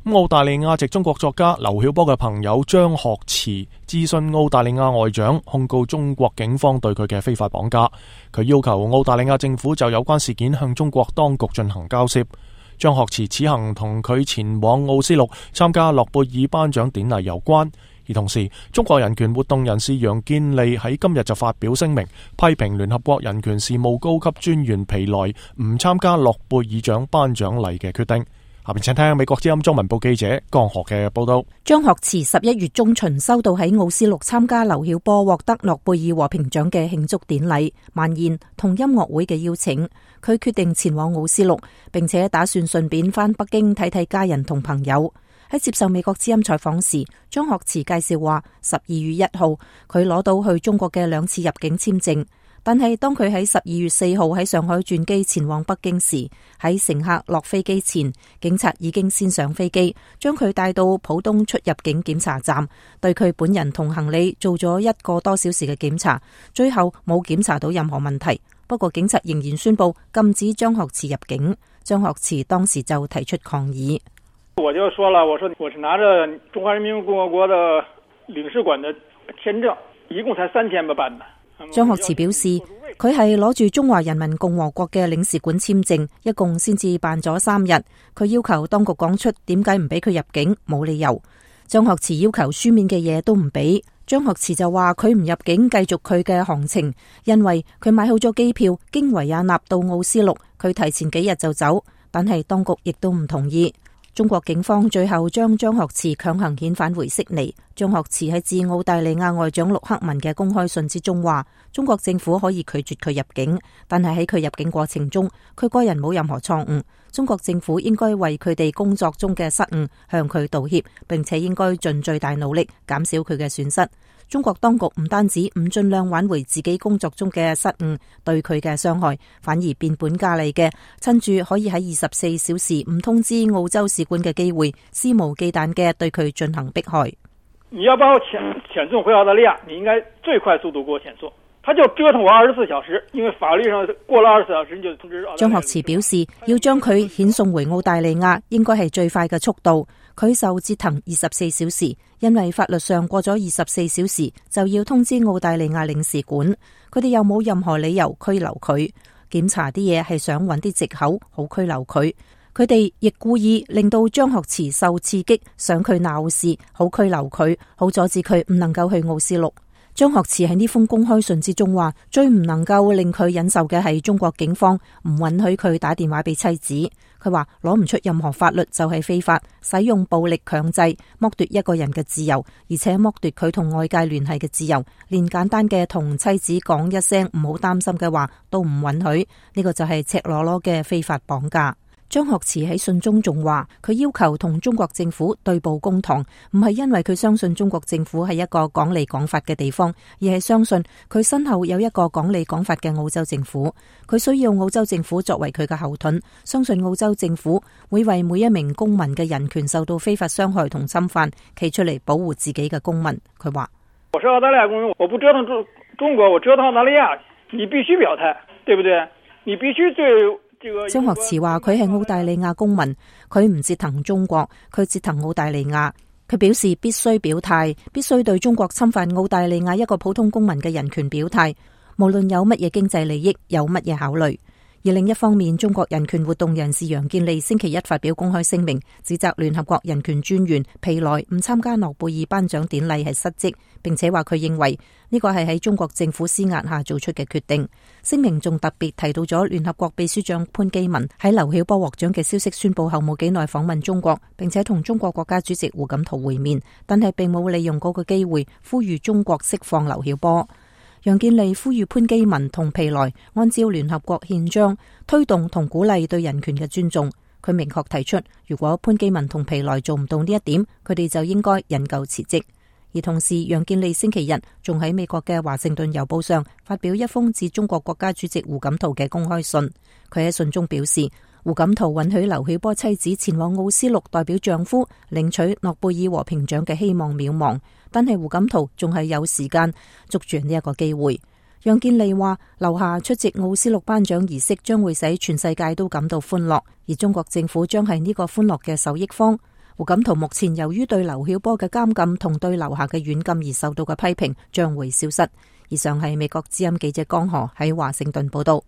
澳大利亞籍中國作家劉曉波嘅朋友張學慈諮詢澳大利亞外長，控告中國警方對佢嘅非法綁架。佢要求澳大利亞政府就有關事件向中國當局進行交涉。張學慈此行同佢前往奧斯陸參加諾貝爾頒獎典禮有關。而同時，中國人權活動人士楊建利喺今日就發表聲明，批評聯合國人權事務高級專員皮萊唔參加諾貝爾獎頒獎禮嘅決定。下邊請聽美國之音中文部記者江河嘅報道。 張學慈11月中旬收到喺奧斯陸參加劉曉波獲得諾貝爾和平獎嘅慶祝典禮、晚宴同音樂會嘅邀請，佢決定前往奧斯陸，並且打算順便返北京睇睇家人同朋友。喺接受美國之音採訪時，張學慈介紹話12月1號佢攞到去中國嘅2次入境簽證，但係當佢喺12月4號喺上海轉機前往北京時，喺乘客落飛機前，警察已經先上飛機，將佢帶到浦東出入境檢查站，對佢本人同行李做咗1個多小時嘅檢查，最後冇檢查到任何問題。不過警察仍然宣布禁止張學慈入境。張學慈當時就提出抗議。 我就說了，我說我是拿着中華人民共和國的領事館的簽證，一共才3天吧辦的。 張學慈表示，佢係攞住中華人民共和國嘅領事館簽證，一共先至辦咗3日。佢要求當局講出點解唔俾佢入境，冇理由。張學慈要求書面嘅嘢都唔俾。張學慈就話佢唔入境繼續佢嘅航程，因為佢買好咗機票經維也納到奧斯陸，佢提前幾日就走，但係當局亦都唔同意。中國警方最後將張學慈強行遣返回悉尼。張學慈喺致澳大利亞外長陸克文嘅公開信之中話，中國政府可以拒絕佢入境，但係喺佢入境過程中，佢個人冇任何錯誤。中國政府應該為佢哋工作中嘅失誤向佢道歉，並且應該盡最大努力減少佢嘅損失。中國當局唔單止唔盡量挽回自己工作中嘅失誤對佢嘅傷害，反而變本加厲嘅，趁住可以喺24小時唔通知澳洲使館嘅機會，肆無忌憚嘅對佢進行迫害。 你要把我遣送回澳大利亞，你應該最快速度給我遣送。他就折騰我24小時，因為法律上過了24小時你就通知。 張學慈表示，要將佢遣送回澳大利亞應該係最快嘅速度。佢受折騰24小時，因為法律上過咗24小時就要通知澳大利亞領事館，佢哋又冇任何理由拘留佢。檢查啲嘢係想揾啲藉口好拘留佢，佢哋亦故意令到張學慈受刺激，想佢鬧事，好拘留佢，好阻止佢唔能夠去奧斯陸。張學慈喺呢封公開信之中話，最唔能夠令佢忍受嘅係中國警方唔允許佢打電話俾妻子。佢話攞唔出任何法律就係非法，使用暴力強制剝奪一個人嘅自由，而且剝奪佢同外界聯繫嘅自由，連簡單嘅同妻子講一聲唔好擔心嘅話都唔允許。呢個就係赤裸裸嘅非法綁架。張學慈喺信中仲話，佢要求同中國政府對簿公堂，唔係因為佢相信中國政府係一個講理講法嘅地方，而係相信佢身後有一個講理講法嘅澳洲政府。佢需要澳洲政府作為佢嘅後盾，相信澳洲政府會為每一名公民嘅人權受到非法傷害同侵犯，企出嚟保護自己嘅公民。佢話： 我是澳大利亞公民，我不折騰中國，我折騰澳大利亞，你必須表態，對不對？你必須對。 張學慈話佢係澳大利亞公民，佢唔折騰中國，佢折騰澳大利亞。佢表示必須表態，必須對中國侵犯澳大利亞一個普通公民嘅人權表態，無論有乜嘢經濟利益，有乜嘢考慮。而另一方面，中國人權活動人士楊建利星期一發表公開聲明，指責聯合國人權專員皮萊唔參加諾貝爾頒獎典禮係失職，並且話佢認為呢個係喺中國政府施壓下做出嘅決定。聲明仲特別提到咗聯合國秘書長潘基文喺劉曉波獲獎嘅消息宣布後冇幾耐訪問中國，並且同中國國家主席胡錦濤會面，但係並冇利用嗰個機會呼籲中國釋放劉曉波。楊建利呼籲潘基文同皮萊按照聯合國憲章推動同鼓勵對人權嘅尊重。佢明確提出，如果潘基文同皮萊做唔到呢一點，佢哋就應該引咎辭職。而同時，楊建利星期日仲喺美國嘅華盛頓郵報上發表一封致中國國家主席胡錦濤嘅公開信。佢喺信中表示，胡錦濤允許劉曉波妻子前往奧斯陸代表丈夫領取諾貝爾和平獎嘅希望渺茫，但係胡錦濤仲係有時間捉住呢一個機會。楊建利話，留下出席奧斯陸頒獎儀式將會使全世界都感到歡樂，而中國政府將係呢個歡樂嘅受益方。 胡錦濤目前由於對劉曉波嘅監禁同對劉霞嘅軟禁而受到嘅批評將會消失。以上係美國之音記者江河喺華盛頓報道。